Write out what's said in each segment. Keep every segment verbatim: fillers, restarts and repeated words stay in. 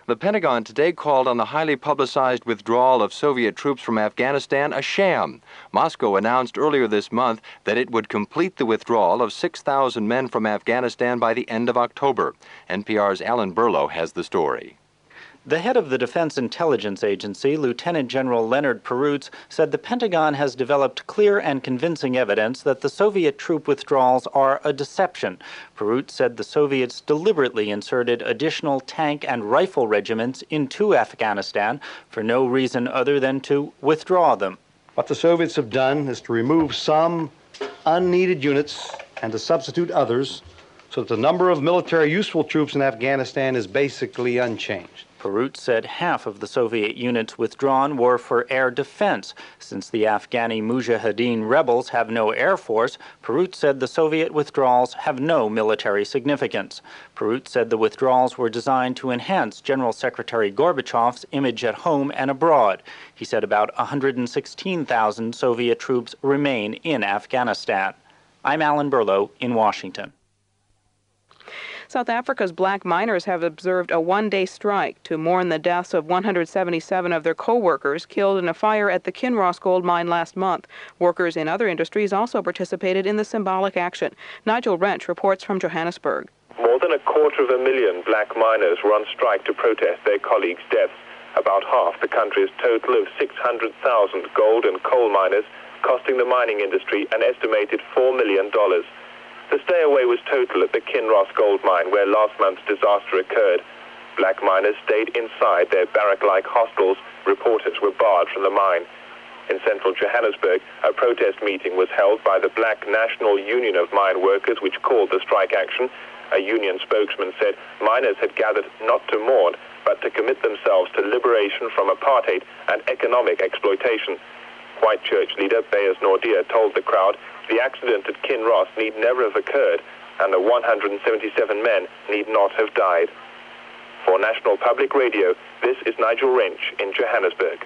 The Pentagon today called on the highly publicized withdrawal of Soviet troops from Afghanistan a sham. Moscow announced earlier this month that it would complete the withdrawal of six thousand men from Afghanistan by the end of October. N P R's Alan Berlow has the story. The head of the Defense Intelligence Agency, Lieutenant General Leonard Perutz, said the Pentagon has developed clear and convincing evidence that the Soviet troop withdrawals are a deception. Perutz said the Soviets deliberately inserted additional tank and rifle regiments into Afghanistan for no reason other than to withdraw them. What the Soviets have done is to remove some unneeded units and to substitute others so that the number of military useful troops in Afghanistan is basically unchanged. Perutz said half of the Soviet units withdrawn were for air defense. Since the Afghani Mujahideen rebels have no air force, Perutz said the Soviet withdrawals have no military significance. Perutz said the withdrawals were designed to enhance General Secretary Gorbachev's image at home and abroad. He said about one hundred sixteen thousand Soviet troops remain in Afghanistan. I'm Alan Berlow in Washington. South Africa's black miners have observed a one-day strike to mourn the deaths of one hundred seventy-seven of their co-workers killed in a fire at the Kinross gold mine last month. Workers in other industries also participated in the symbolic action. Nigel Wrench reports from Johannesburg. More than a quarter of a million black miners were on strike to protest their colleagues' deaths. About half the country's total of six hundred thousand gold and coal miners, costing the mining industry an estimated four million dollars. The stay-away was total at the Kinross gold mine, where last month's disaster occurred. Black miners stayed inside their barrack-like hostels. Reporters were barred from the mine. In central Johannesburg, a protest meeting was held by the Black National Union of Mine Workers, which called the strike action. A union spokesman said miners had gathered not to mourn, but to commit themselves to liberation from apartheid and economic exploitation. White church leader Beyers Naudé told the crowd the accident at Kinross need never have occurred and the one hundred seventy-seven men need not have died. For National Public Radio, this is Nigel Wrench in Johannesburg.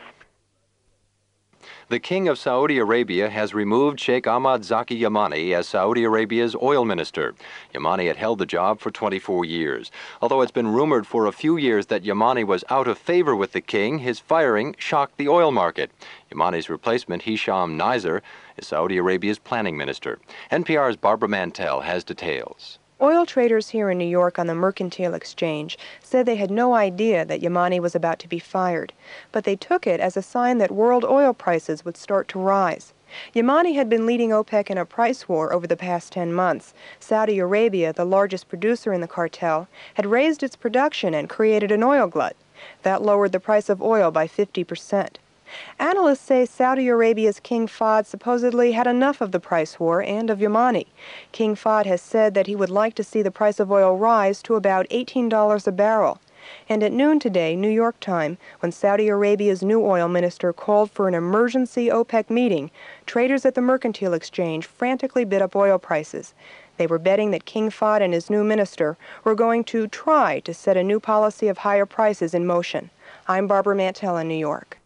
The King of Saudi Arabia has removed Sheikh Ahmad Zaki Yamani as Saudi Arabia's oil minister. Yamani had held the job for twenty-four years. Although it's been rumored for a few years that Yamani was out of favor with the king, his firing shocked the oil market. Yamani's replacement, Hisham Nizer, is Saudi Arabia's planning minister. N P R's Barbara Mantell has details. Oil traders here in New York on the Mercantile Exchange said they had no idea that Yamani was about to be fired, but they took it as a sign that world oil prices would start to rise. Yamani had been leading OPEC in a price war over the past ten months. Saudi Arabia, the largest producer in the cartel, had raised its production and created an oil glut. That lowered the price of oil by fifty percent. Analysts say Saudi Arabia's King Fahd supposedly had enough of the price war and of Yamani. King Fahd has said that he would like to see the price of oil rise to about eighteen dollars a barrel. And at noon today, New York time, when Saudi Arabia's new oil minister called for an emergency OPEC meeting, traders at the Mercantile Exchange frantically bid up oil prices. They were betting that King Fahd and his new minister were going to try to set a new policy of higher prices in motion. I'm Barbara Mantell in New York.